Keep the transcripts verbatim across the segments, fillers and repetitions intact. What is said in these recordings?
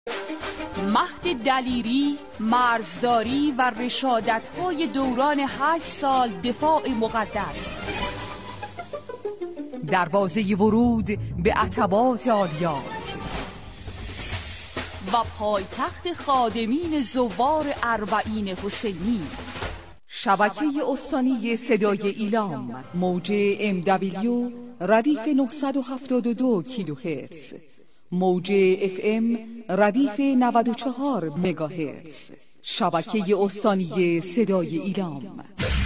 مهد دلیری، مرزداری و رشادت‌های دوران هشت سال دفاع مقدس. دروازه ورود به عتبات عالیات و پایتخت خادمین زوار اربعین حسینی. شبکه استانی صدای ایلام، موج ام دبلیو ردیف نهصد و هفتاد و دو کیلوهرتز، موج اف ام ردیف نود و چهار مگاهرتز. شبکه استانی صدای ایلام.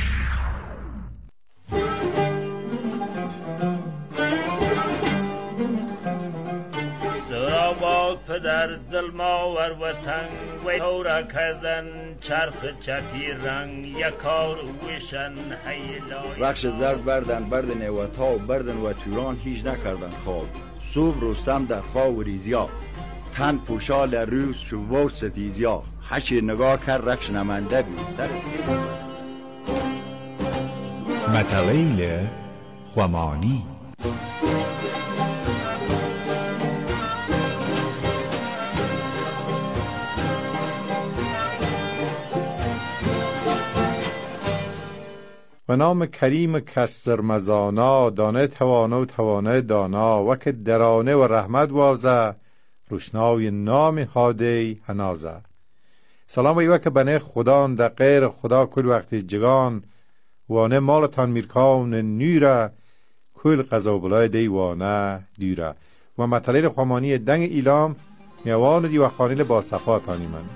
سراباد پدر دل ماور وطن و تورا کردن چرخ چپی رنگ یکار ویشن حیلای رخش زرد بردن بردن ایواتا و بردن و توران هیچ نکردن خواب. صبح رستم در خواب و ریزیا تن پوشال روز شو ستیزیا حشیر نگاه کرد رخش نمنده بی سر متویل خمانی. و نام کریم کسر مزانا دانه توانه و توانه دانا و که درانه و رحمت وازه روشنای نام هادی هنازه. سلام ایوه که بنه خدان در غیر خدا کل وقتی جگان وانه مالتان میرکان نیره کل قضا بلای دیوانه دیره. و مطلعه خمانی دنگ ایلام میوان دی و خانیل با صفاتانی من.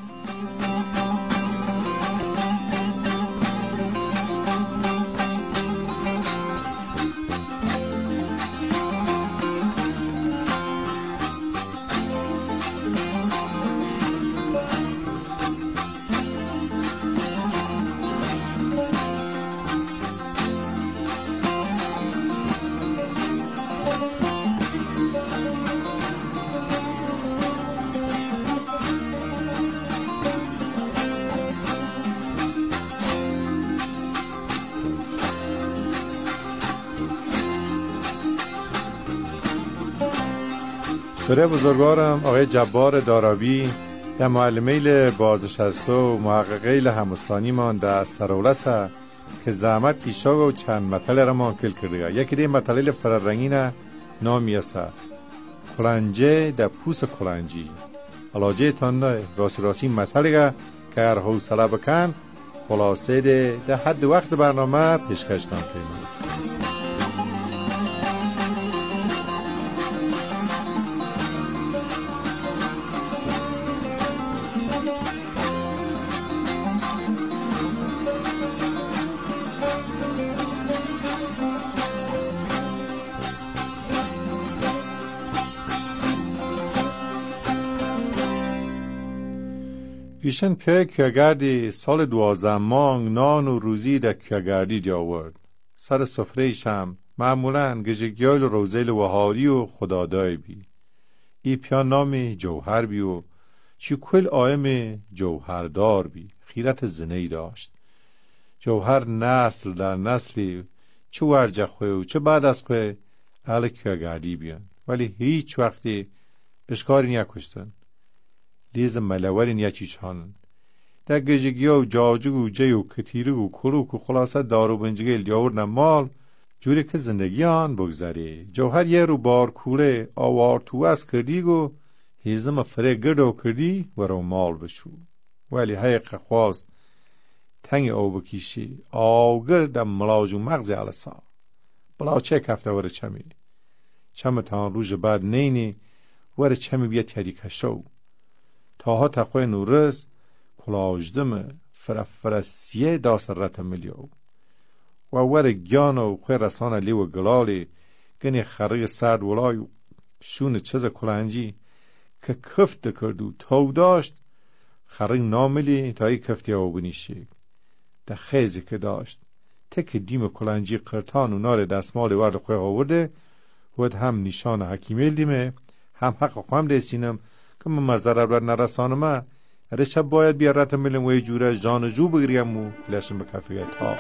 سره بزرگوارم آقای جبار دارابی در معلمیل بازنشسته و محققیل همستانی مان در سرولسه که زحمت کشاگ و چند مطلع را مان کل کرده. یکی دی مطلعیل فررنگین نامیسه کلنجه در پوس کلنجی علاجه تان راسی راسی مطلعه که هر حوصله بکن خلاصه ده در حد وقت برنامه پیشکشتان کنیم. ایشن پیه کیاگردی سال دوازده مانگ نان و روزی در کیاگردی دی آورد. سر سفره هم معمولاً گجگیال و روزیل و هاری و خدادای بی. ای پیان نام جوهر بی و چی کل آیم جوهردار بی. خیرت زنی داشت. جوهر نسل در نسلی چه ورجه خوی و چه بعد از خوی اهل کیاگردی بیان. ولی هیچ وقتی اشکاری نکشتن. لیز ملوری نیچیشان در گجگی و جاجگ و جی و کتیرگ و کلوک و خلاصه دارو بنجگیل دیاورن مال جوری که زندگی آن بگذاری. جوهر یه رو بار کوله آوار تو از کردیگ و هیزم فره گردو کردی و رو مال بشو. ولی حیق خواست تنگ او بکیشی آگر در ملاج و مغز علسا بلا چه کفته وره چمی چمتان روژ بعد نینی وره چمی بیا تیری کشو تاها تخوی نورس کلاجدم فرفرسیه داسرت ملیو و ور گیانو خوی رسانه لیو گلالی گنی خرق سرد ولایو شون چز کلنجی که کفت کردو تو داشت خرق ناملی تایی کفتی او بنیشی ده خیزی که داشت تک دیم کلنجی قرطان و نار دستمال ورد خوی آورده ود هم نشان حکیمه دیمه هم حق خوام دیسینم که من مزدر بر نرسانم رشب باید بیارت ملم و یه جوره جان جو بگریم و لشم به کفیه تا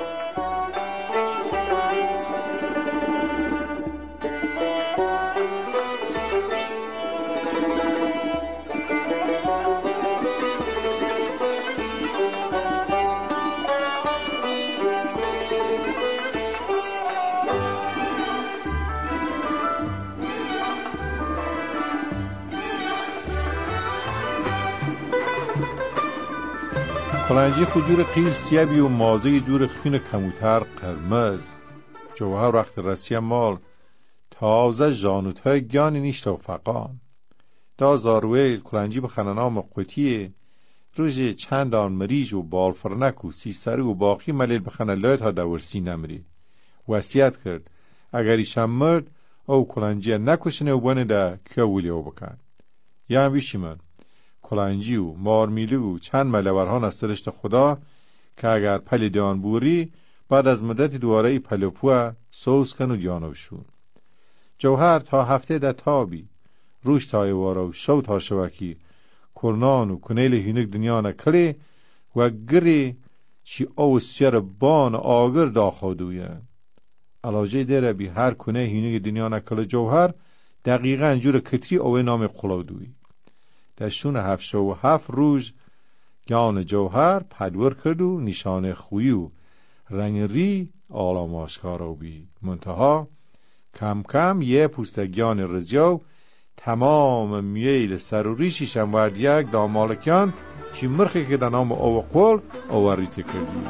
کلنجی خود جور قیل سیبی و مازه جور خون کموتر قرمز. جوهر وقت رسی مال تازه جانوتهای گانی نیشت و فقان. دا زارویل کلنجی بخنه نام قوتیه روژ چندان مریج و بالفرنک و سی سری و باقی ملیل بخنه لایت ها دورسی نمری. وصیت کرد اگر ایشم مرد او کلنجی نکشنه و بانه ده که ولی او بکن. یا هم بیشی من کلنجی و مارمیلی و چند ملورهان از سرشت خدا که اگر پلی دیان بوری بعد از مدتی دواره ای پلوپوه سوز کن و دیانوشون. جوهر تا هفته ده تابی روش تای وارا و شو تا شوکی کرنان و کنیل هینک دنیا نکلی و گری چی او سیر بان آگر داخودوین. علاجه دیره بی هر کنه هینک دنیا نکل جوهر دقیقا انجور کتری اوه نام قلودوی. دشون هفت شو و هفت روز گیان جوهر پدور کرد و نشانه خویی و رنگ ری آلام آشکارو بی. منتها کم کم یه پوستگیان رزیو تمام میل سر و ریشیش هم ورد یک دامالکیان چی مرخی که در نام او قول او ریتی کردی.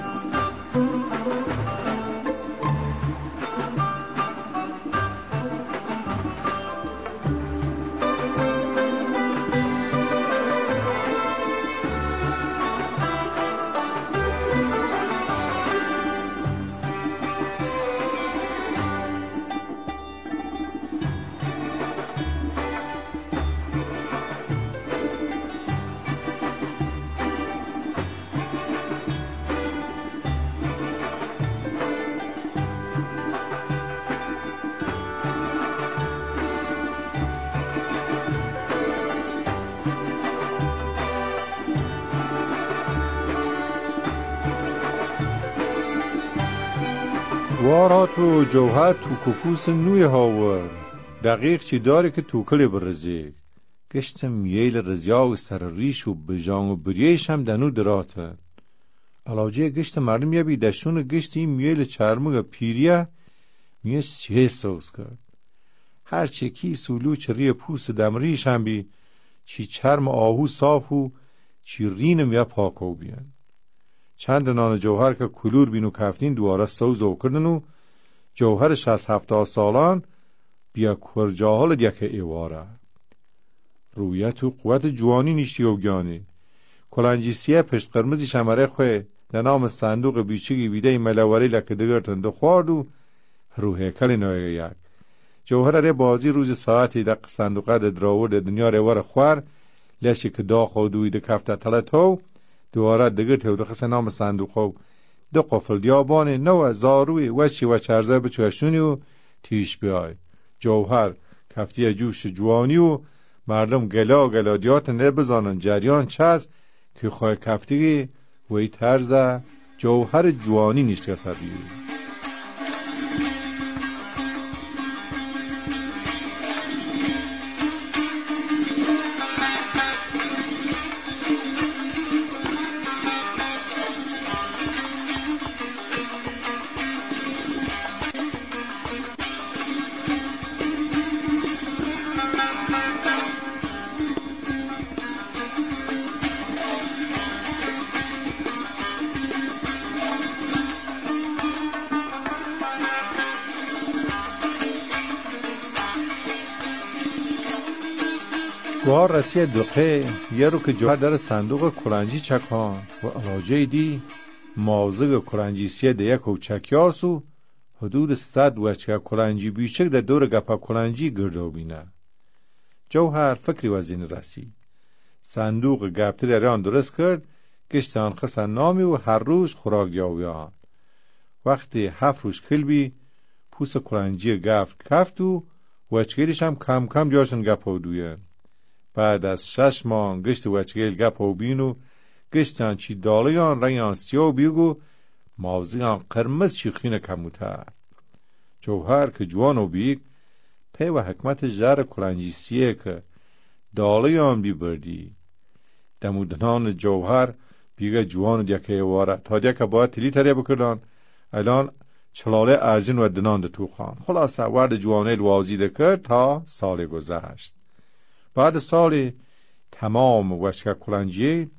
وارا تو جوهر تو کپوس نوی هاور دقیق چی داری که تو کلی برزی گشت میل رزیا و سر ریش و بجان و بریش هم دنو دراتن. علاجه گشت مردم یه بی دشون گشت این میل چرمگ پیریه میه سیه سوز کرد. هر چی کی سولو چری پوست دمریش هم بی چی چرم آهو صاف و چی رینم یا پاکو بیان. چند نان جوهر که کلور بینو کفتین دواره سوزو کردن و جوهر شصت هفته سالان بیا کرجاهال دیگه ایواره. رویت و قوت جوانی نیشتی و گیانی. کلنجی سیه پشت قرمزی شمره خواه در نام صندوق بیچگی بیده ملواری لکه دگرتن دو خوارد و روحه کلی نویه یک. جوهر ره بازی روز ساعتی دق صندوقه ده دراورد دنیا روار خوار لشی که دا خودوی ده کفته تلتو دواره دگر تودخص نام صندوقه دو قفل دیابانه نو زاروی وچی و چرزه بچوشونی و تیش بیای. جوهر کفتی جوش جوانی و مردم گلا گلا دیات نبزانن جریان چز که خواه کفتی وی طرز جوهر جوانی نیشت کسر بیوی. گوار رسی دقه یه رو که جوهر در صندوق کلنجی چکان و علاجه دی مازق کلنجی سیه ده یک و چکیاسو حدود صد وچه کلنجی بیچک در دور گپا کلنجی گردو بینه. جوهر فکری وزین رسی صندوق گپتر ران درست کرد گشت آن خسن نامی و هر روز خوراک دیاویان. وقتی هفت روز کلبی پوست کلنجی گفت کفت و وچگیرش هم کم کم جاشن گپا دوین. بعد از شش ماه گشت وچگیل گپا بینو گشتن چی دالیان رنگان سیاه بیگو مازیان قرمز چی خینه کموتر. جوهر که جوان و بیگ پی و حکمت جر کلنجی سیه که دالیان بی بردی. دمودنان جوهر بیگه جوان دیگه واره تا دیگه باید تلی تریه بکردن الان چلاله ارجن و دنان ده تو خان. خلاصه ورد جوانه الوازیده کرد تا سال گذشت. بعد سال تمام وشکه کلنجی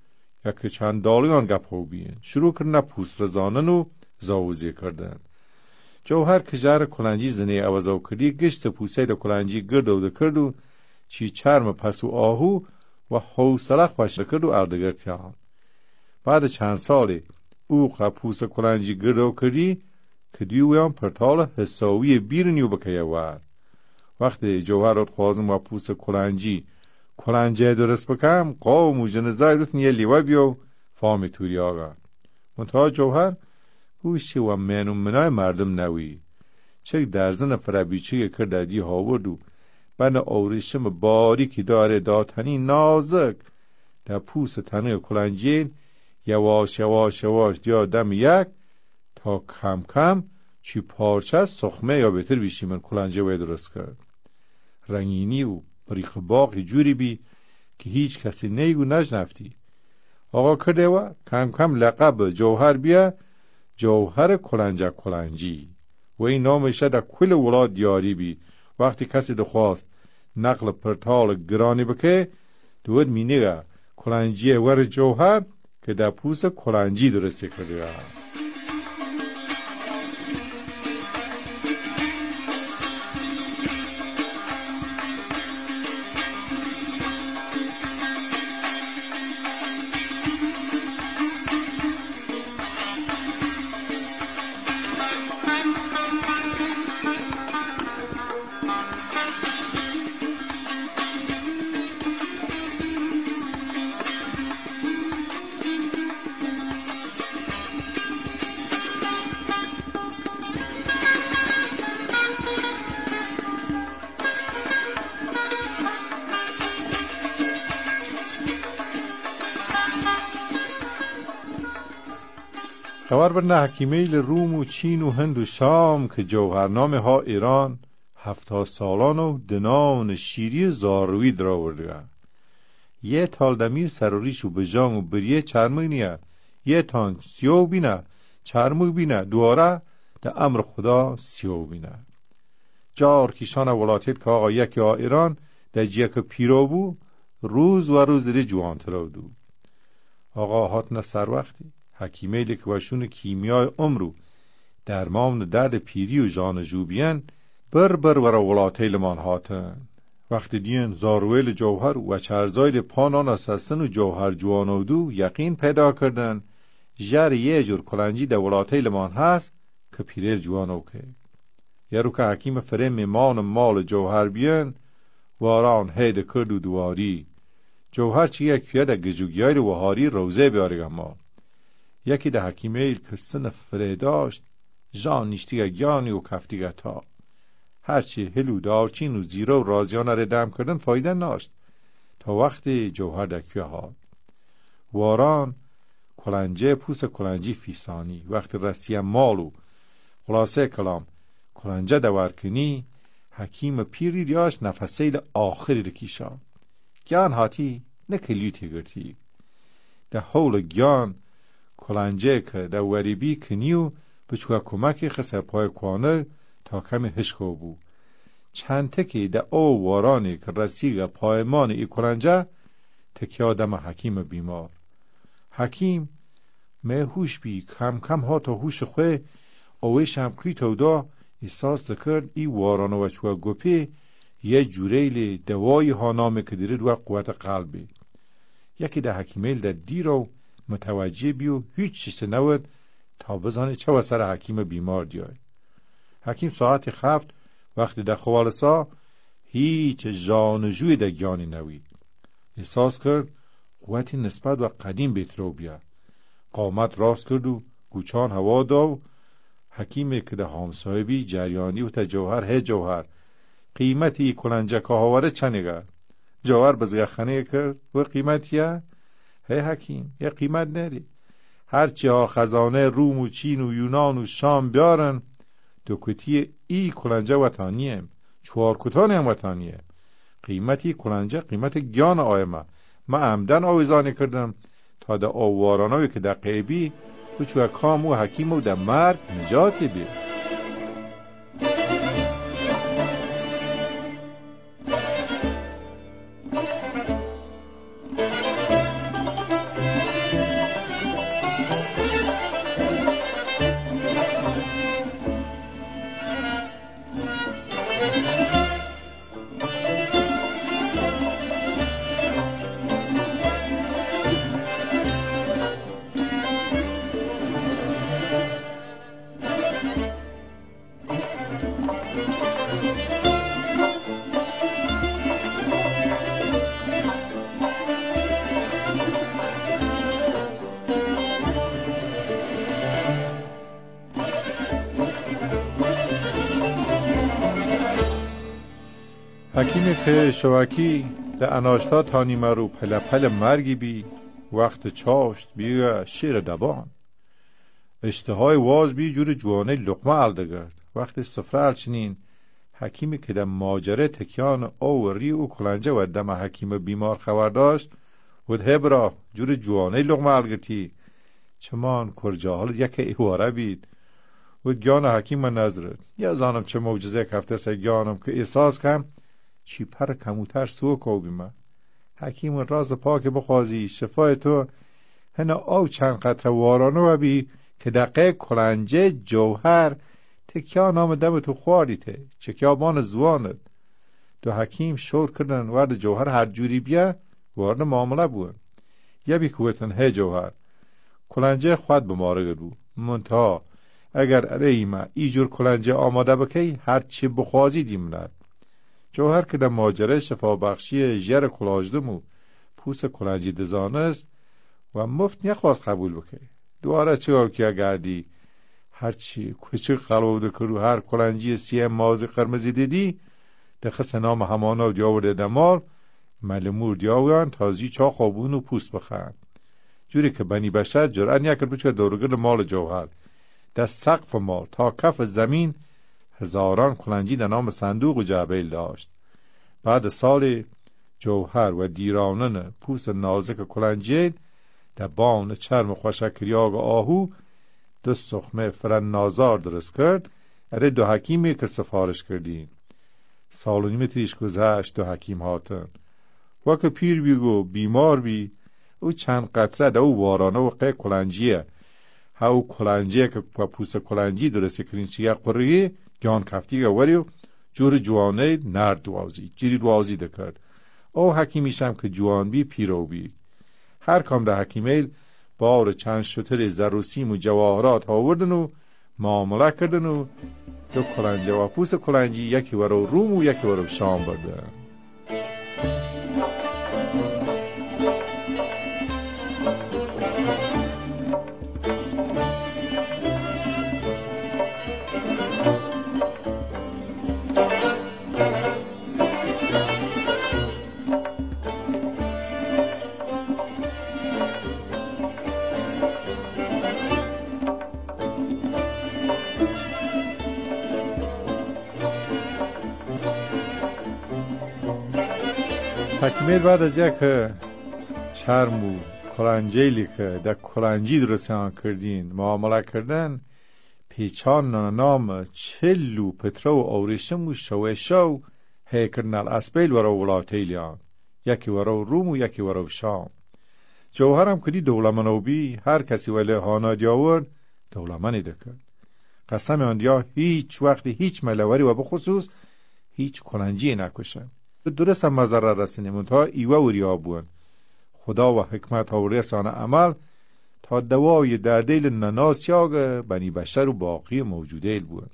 یک چند دالیان گپ بین شروع کردن پوست رزانن و زاوزی کردن. جوهر کجار کلنجی زنی اوزاو کردی گشت پوسه ده کلنجی گرد و دکرد و چی چرم پس و آهو و حوصله خوش کرد و اردگرتیان. بعد چند سالی او پوسه کلنجی گرد و کردی که دیویان پرتال حساوی بیرنیو بکیه وار. وقتی جوهر رو خوازم و پوسه کلنجی کلنجه درست بکم قاوم و جنزای روتن یه لیوه بیو فامی توری آگا. منتها جوهر گوشی و منو منای مردم نوی. چه درزن فرابیچه کردادی هاورد و بنا آوریشم باریکی داره داتنی نازک در پوست تنه کلنجین یواش یواش یواش دیا دم یک تا کم کم چی پارچه سخمه یا بهتر بیشی من کلنجه باید درست کرد. رنگینی و بریخ باقی جوری بی که هیچ کسی نیگو نجنفتی. آقا کرده و کم کم لقب جوهر بیا جوهر کلنجه کلنجی و این نامشه در کل ولاد دیاری بی. وقتی کسی دخواست نقل پرتال گرانی بکه دود مینیگه کلنجی ور جوهر که در پوست کلنجی درسته کرده. خبر برنه حکیمیل روم و چین و هند و شام که جوهرنامه ها ایران هفتا سالان و دنان شیری زاروی دراورده. یه تال دمیر سراریش و بجان و بریه چرمه نیه. یه تان سیو بینه چرمه بینه دواره ده امر خدا سیو بینه. جار کشان ولاتیت که آقا یکی ها ایران ده جیه که پیرو بو روز و روز ده جوان تراو دو. آقا هاتنه سر وقتی حکیمیلی که وشون کیمیای عمرو درمان درد پیری و جان جوبین بر بر ورا ولاته لمان هاتن. وقتی دین زارویل جوهر و چرزایل پانان اساسن و جوهر جوانو دو یقین پیدا کردن جر یه جور کلنجی در ولاته لمان هست که پیریل جوانو که. یه رو که حکیم فرم مان مال جوهر بیان واران هید کرد و دواری جوهر چی یکیه در گجوگیای رو وحاری روزه بیارگم ما. یکی ده حکیمیل که سن فره داشت جان نیشتیگه گیانی و کفتیگه تا هرچی هلو دارچین و زیره و رازیانه را دم کردن فایده ناشت تا وقتی جوهر دکیه ها واران کلنجه پوس کلنجی فیسانی وقتی رسیه مالو خلاصه کلام کلنجه دورکنی حکیم پیری دیاش نفسیل آخری رکیشا گیان هاتی نکلیوتی گرتی ده حول گیان کلنجه که در وریبی کنیو بچوه کمکی خسر پای کوانه تا کمی هشکو بو. چند تکی در او وارانی که رسیگ پایمان ای کلنجه تکی آدم حکیم بیمار. حکیم مهوش بی کم کم ها تا هوش خواه اویش هم که تو دا احساس دکرد ای وارانو و چوه گپی یه جوریل دوایی ها نامه که دیرد و قوت قلبی. یکی در حکیمیل در دیرو متوجه بیو هیچ چیز نود تا بزانه چه وسر حکیم بیمار دیای. حکیم ساعت خفت وقتی در خوالسا هیچ جانجوی در گیانی نوید. احساس کرد قوتی نسبت و قدیم بیترو بیا. قامت راست کرد و گوچان هوا داو. حکیمی که در همسایبی جریانی و تا جوهر هی جوهر قیمتی کلنجه که هاوره چنگه. جوهر بزگه خانه کرد و قیمتیه هی حکیم یه قیمت نری هرچی ها خزانه روم و چین و یونان و شام بیارن دو کتی ای کلنجه وطانیه چوار کتانی هم وطانیه قیمتی کلنجه قیمت گیان آیمه ما عمدن آویزانی کردم تا در آوارانوی که در قیبی بچوه کام و حکیم و در مرگ نجاتی بید. حکیم که شوکی در اناشتا تانی مرو پل پل مرگی بی وقت چاشت بی شیر دبان اشتهای واز بی جور جوانه لقمه الدگرد وقت سفره الچنین حکیمی که در ماجره تکیان او ری و کلنجه و دم حکیم بیمار خبر داشت ود هبرا جور جوانه لقمه الگتی چمان کرجاهل یک ایواره بید ود گیان حکیم نظرد یا زانم چه موجزه کفته سه گیانم که احساس کم چی پر کموتر سو کو بیمه حکیم راز پاک بخوازی شفای تو هنه او چند قطره وارانه و بی که دقیق کلنجه جوهر تکیان آمده به تو خواریته چکیابان زواند دو حکیم شور کردن ورد جوهر هر جوری بیا وارد معامله بود یا بی کوتن هی جوهر کلنجه خود بمارگه بود منتها اگر ریمه ای جور کلنجه آماده بکی هر چی بخوازی دیمند جوهر که در ماجره شفا بخشی جر کلاجدمو پوست کلنجی دزانه است و مفت نخواست قبول بکی دواره چه که گردی هرچی کوچک قلوده کرو هر کلنجی سیه مازی قرمزی دیدی دخص نام همانا دیاورده دمال ملمور دیاویان تازی چا خوابون و پوست بخند جوری که بنی بشر جرأت نکرد بچه دورگرد مال جوهر در سقف مال تا کف زمین هزاران کلنجی در نام صندوق و جعبیل داشت. بعد سال جوهر و دیرانن پوست نازک کلنجی در بان چرم خوشکریاغ آهو دو سخمه فرن نازار درست کرد اره دو حکیمی که سفارش کردین. سال و نیم تریش گذشت دو حکیم هاتن وقت پیر بیگو بیمار بی او چند قطره در او وارانه و قه کلنجیه ها او کلنجیه که پوست کلنجی درسته کرین چیه قرریه گیان کفتی گوریو جور جوانه نرد دوازی جیری دوازی دکرد او حکیمیشم که جوان بی پیرو بی هر کام ده حکیمیل بار چند شتر زروسیم و جواهرات آوردن و معامله کردن و دو کلنجه و پوست کلنجی یکی ورو روم و یکی ورو شام بردن. حکیمیل بعد از یک چرم و کلنجیلی که در کلنجی درستان کردین معامله کردن پیچان نام چلو پترو اوریشم و شوه شو هی کردن الاسپیل ورو ولاتیلیان یکی ورو روم و یکی ورو شام جوهرم کدی دولمنو بی هر کسی ولی هانا دیاورد دولمنی دکرد قسم اندیا هیچ وقتی هیچ ملوری و بخصوص هیچ کلنجی نکشن درست هم مزرر رسینی منتها ایوه و ریابون خدا و حکمت ها و رسانه عمل تا دوای در دیل نناسیاغ بنی بشر و باقی موجودیل بود.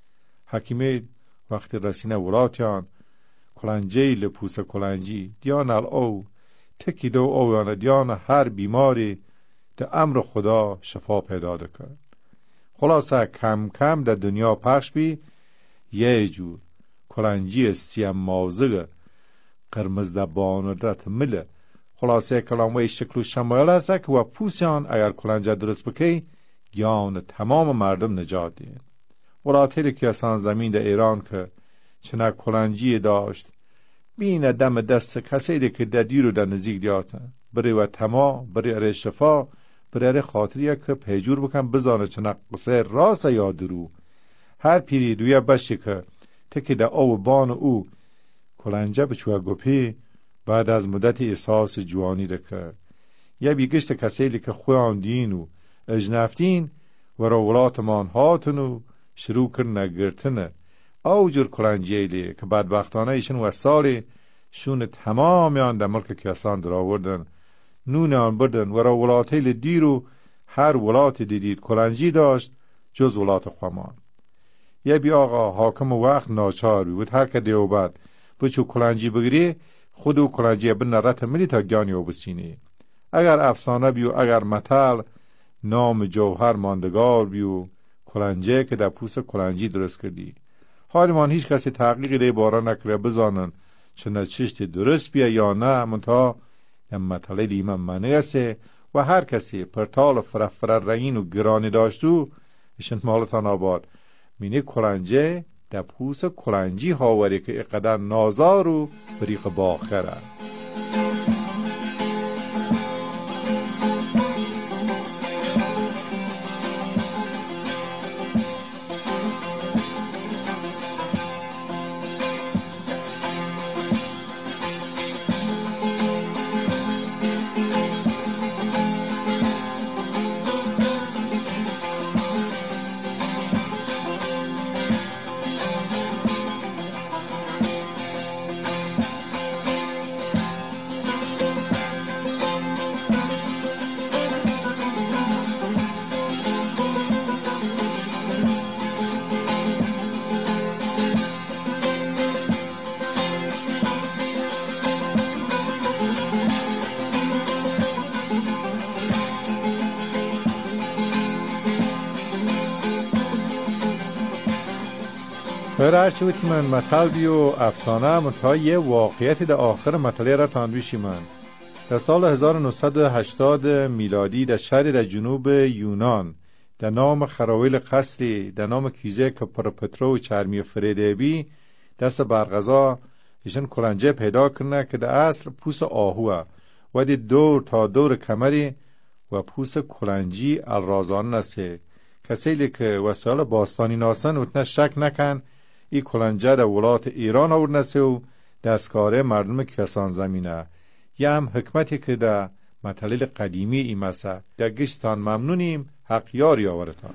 حکیمیل وقتی رسینه ولاتیان کلنجی لپوس کلنجی دیان او تکی دو اویان دیان هر بیماری ده امر خدا شفا پیدا کرد. خلاصه کم کم در دنیا پخش بی یه جور کلنجی سیم مازگه قرمز ده بانرات مله خلاصه کلامه شکل و شمایل هسته که و پوسیان اگر کلنجه درست بکی گیان تمام مردم نجات دین. ولاتیلی که اصلا زمین ده ایران که چنه کلنجی داشت بین دم دست کسی ده که ده دیر و ده نزیک دیاتن بری و تما بری اره شفا بری اره خاطریه که پیجور بکن بزانه چنه قصه راست یا درو هر پیری دویه بشی که تکی ده او بان او کلنجه بچوه گپی بعد از مدت احساس جوانی ده کرد یه بیگشت کسیلی که خوان دین و اجنفتین و رولاتمان هاتن و شروع کرن گرتنه او جور کلنجیلی که بدبختانه ایشن و سالی شون تمامیان در ملک کیسان در آوردن نون آن بردن و رولاتیل دیرو هر ولات دیدید کلنجی داشت جز ولات خوامان یه بی آقا حاکم وقت ناچار بود هر که دیو بعد بچو کلنجی بگیری خودو کلنجی بن رت ملی تا گانی و بسینی اگر افسانه بیو اگر متل نام جوهر ماندگار بیو کلنجی که در پوست کلنجی درست کردی حالی من هیچ کسی تحقیقی دی بارا نکره بزانن چون چشت درست بیا یا نه منتها مطلع لیمن منه است و هر کسی پرتال فرفر رنگین و گرانی داشتو ایشن مالتان آباد مینه کلنجه در پوس کلنجی هاوری که اقدر نازار و بریق باخره. خیر هرچی بود که من مطل بی و افسانه منتها یه واقعیتی در آخر مطله را تانویشی من. در سال هزار و نهصد و هشتاد میلادی در شهری در جنوب یونان در نام خراویل قصری در نام کیزه که پروپترو و چرمی فریدبی دست برغذا ایشان کلنجه پیدا کرنه که در اصل پوس آهوه و دی دور تا دور کمری و پوس کلنجی الرازان نسه. کسی که وسایل باستانی ناسن اتنه شک نکن ای کلنجه در ولایت ایران آورد نسه و دستکاره مردم کسان زمینه. یه هم حکمتی که در مطلل قدیمی ای مسه در گشتان ممنونیم حق یاری آورتان.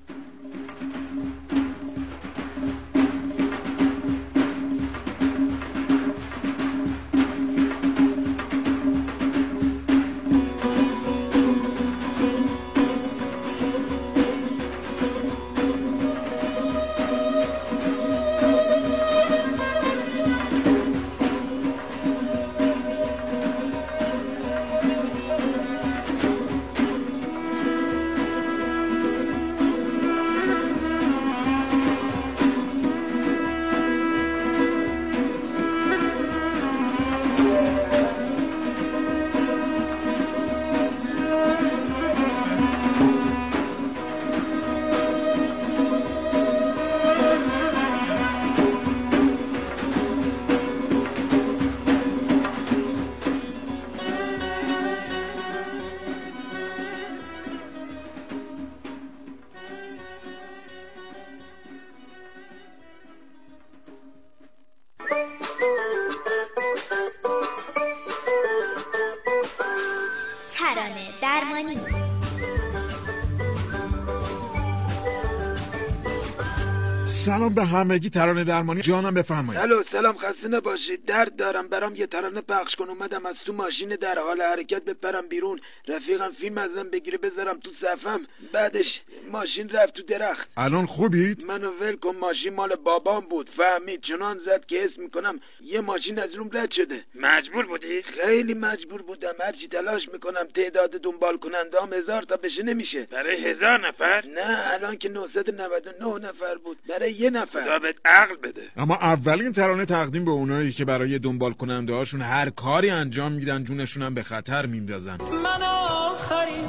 سلام به همگی. ترانه درمانی جانم بفرمایید. الو سلام، خسته نباشید. درد دارم، برام یه ترانه پخش کن. اومدم از تو ماشین در حال حرکت بپرم بیرون، رفیقم فیلم ازم بگیره بذارم تو صفم، بعدش ماشین رفت تو درخت. الان خوبید؟ منو ول کن، ماشین مال بابام بود، فهمید چنان زد که حس میکنم یه ماشین از روم رد شده. مجبور بودی؟ خیلی مجبور بودم، هرچی تلاش میکنم تعداد دنبال کنندام هزار تا بشه نمیشه. برای هزار نفر؟ نه الان که نهصد و نود و نه نفر بود، برای یه نفر. خدا بهت عقل بده. اما اولین ترانه تقدیم به اونایی که برای دنبال کننده هاشون هر کاری انجام میدن جونشون هم به خطر میندازن. من آخرین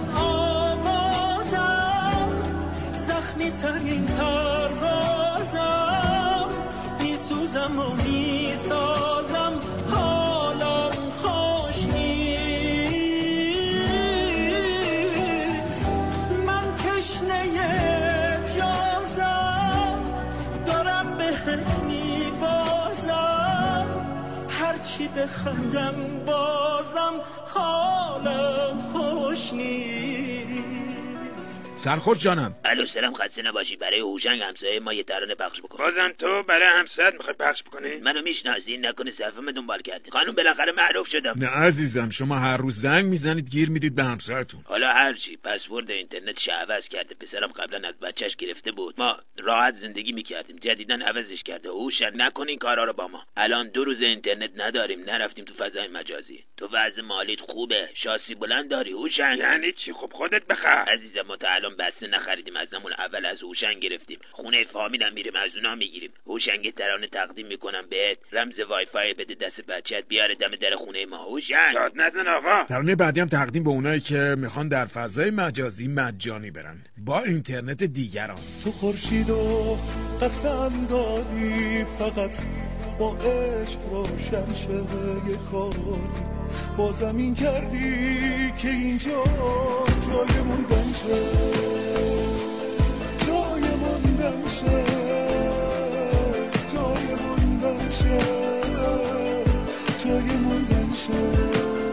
آوازم، زخمی ترین پروازم، میسوزم و میسازم، حالم خوش نیست. من تشنه جازم، دارم بهت میبازم، هرچی بخندم بازم حالم خوش نیست. سرخوش جانم. الو سلام، خسته نباشی. برای هوشنگ همسایه ما یه ترانه پخش بکن. بازم تو برای همسایت میخوای پخش بکنی؟ منو میشناسی؟ نکنه صفحه‌مو دنبال کردی؟ خانم بالاخره معروف شدم. نه عزیزم، شما هر روز زنگ میزنید گیر میدید به همسایتون. حالا هرچی، پسورد اینترنتش عوض کرده. پسرم قبلا از بچهش گرفته بود، ما راحت زندگی میکردیم، جدیدن عوضش کرده. هوشنگ نکن این کارا رو با ما. الان دو روز اینترنت نداریم، نرفتیم تو فضای مجازی. تو وضع مالیت خوبه؟ شاسی بلند داری هوشنگ؟ یعنی چی؟ خب خودت بخر. عزیزم ما تا الان بسته نخریدیم، از همون اول از هوشنگ گرفتیم. خونه فامیلم میریم از اونا میگیریم. هوشنگ ترانه تقدیم میکنم بهت، رمز وای فای بده دست بچت بیاره دم در خونه ما. هوشنگ داد نزن آقا. ترانه بعدی هم تقدیم به اونایی که میخوان در فضای مجازی مجانی برن با اینترنت دیگران. تو خورشید و قسم دادی فقط با عشق روشن شه یه کاری، با زمین کردی که اینجا جای موندن شه، جای موندن شه، جای موندن شه، جای موندن شه.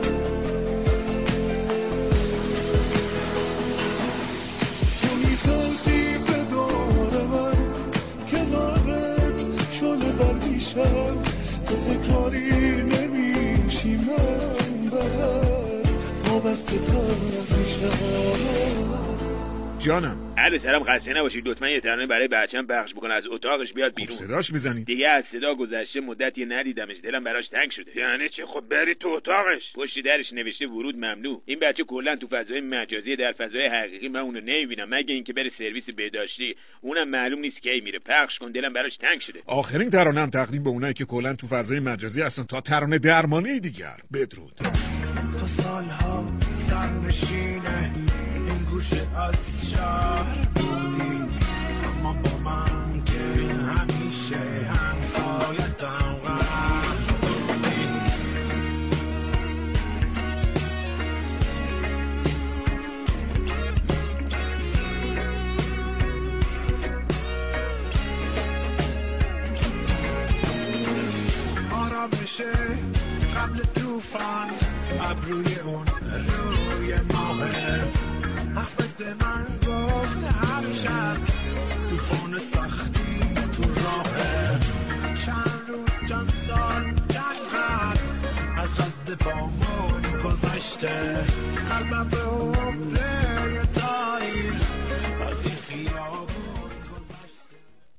تو میتلقی به دور من کنارت شده برمیشم، تو تکراری نمیشی من برات وابسته تر میشم. جانم علی سلام، خسته نباشید. لطفا یه ترانه برای بچه‌م پخش بکن، از اتاقش بیاد بیرون. خب صداش میزنی؟ دیگه از صدا گذشته، مدتی ندیدمش، دلم براش تنگ شده. یعنی چی؟ خب بری تو اتاقش. پشت درش نوشته ورود ممنوع. این بچه کلا تو فضای مجازی، در فضای حقیقی من اونو نمیبینم مگه اینکه بره سرویس بهداشتی، اونم معلوم نیست کی میره. پخش کن، دلم براش تنگ شده. آخرین ترانه هم تقدیم به اونایی که کلا تو فضای مجازی هستن تا ترانه درمانی دیگر. بدرود. تو سالها سرنشینه این گوشه از شهر بودی، اما با من که همیشه همسایتم قرار بودی. آرامشه قبل توفان، ابروی اون روی ماهه، احمد به من گفت هر شب توفان سختی تو راهه، چند روز چند سال چند قرد از خد پامون گذشته، قلبم به عمره یه تاریخ از این خیابون گذشته.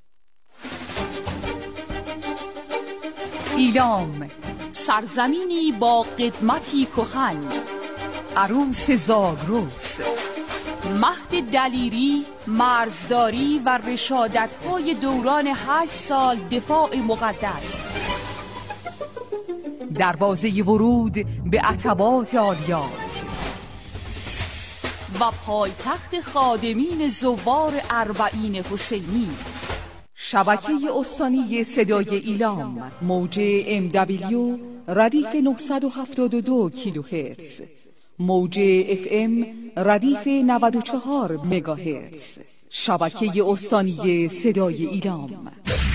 ایلام، سرزمینی با قدمتی کهن، عروس زاگرس، مهد دلیری، مرزداری و رشادت‌های دوران هشت سال دفاع مقدس، دروازه ورود به عتبات عالیات و پایتخت خادمین زوار اربعین حسینی. شبکه استانی صدای ایلام، موج ام دبلیو ردیف نهصد و هفتاد و دو کیلوهرتز، موج اف ام ردیف نود و چهار مگاهرتز. شبکه استانی صدای ایلام.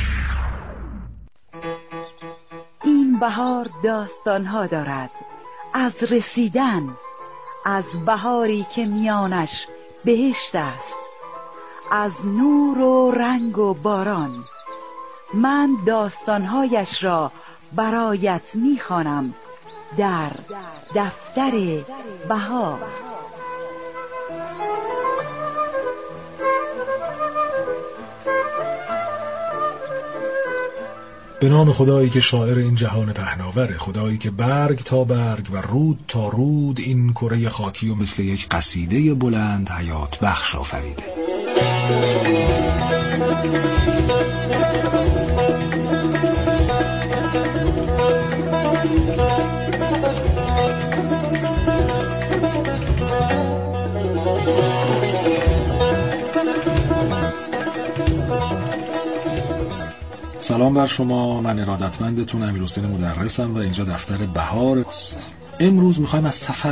این بهار داستانها دارد از رسیدن، از بهاری که میانش بهشت است، از نور و رنگ و باران. من داستانهایش را برایت میخوانم در دفتر بهار. به نام خدایی که شاعر این جهان پهناوره، خدایی که برگ تا برگ و رود تا رود این کره خاکی و مثل یک قصیده بلند حیات بخش آفریده. سلام بر شما، من ارادتمندتون امیرحسین مدرسم و اینجا دفتر بهار است. امروز میخوایم از سفر